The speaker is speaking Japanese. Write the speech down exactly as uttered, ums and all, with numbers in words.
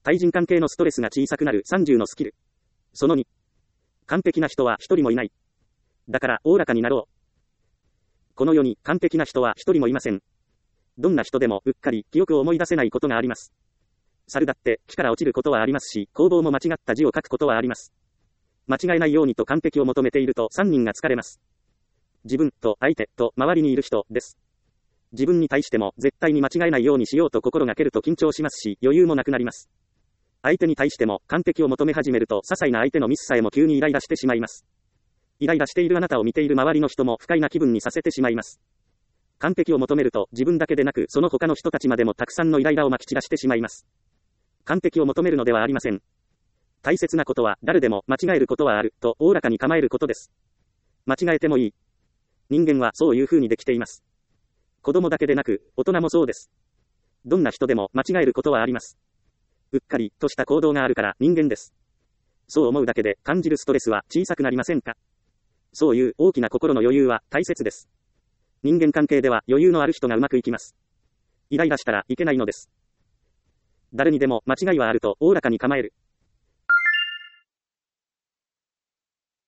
対人関係のストレスが小さくなるさんじゅうのスキル。そのに。完璧な人は一人もいない。だから、おおらかになろう。この世に完璧な人は一人もいません。どんな人でもうっかり記憶を思い出せないことがあります。猿だって木から落ちることはありますし、工房も間違った字を書くことはあります。間違えないようにと完璧を求めているとさんにんが疲れます。自分と相手と周りにいる人です。自分に対しても絶対に間違えないようにしようと心がけると緊張しますし、余裕もなくなります。相手に対しても完璧を求め始めると、些細な相手のミスさえも急にイライラしてしまいます。イライラしているあなたを見ている周りの人も不快な気分にさせてしまいます。完璧を求めると自分だけでなくその他の人たちまでもたくさんのイライラをまき散らしてしまいます。完璧を求めるのではありません。大切なことは誰でも間違えることはあるとおおらかに構えることです。間違えてもいい。人間はそういう風にできています。子供だけでなく大人もそうです。どんな人でも間違えることはあります。うっかりとした行動があるから人間です。そう思うだけで感じるストレスは小さくなりませんか？そういう大きな心の余裕は大切です。人間関係では余裕のある人がうまくいきます。イライラしたらいけないのです。誰にでも間違いはあるとおおらかに構える。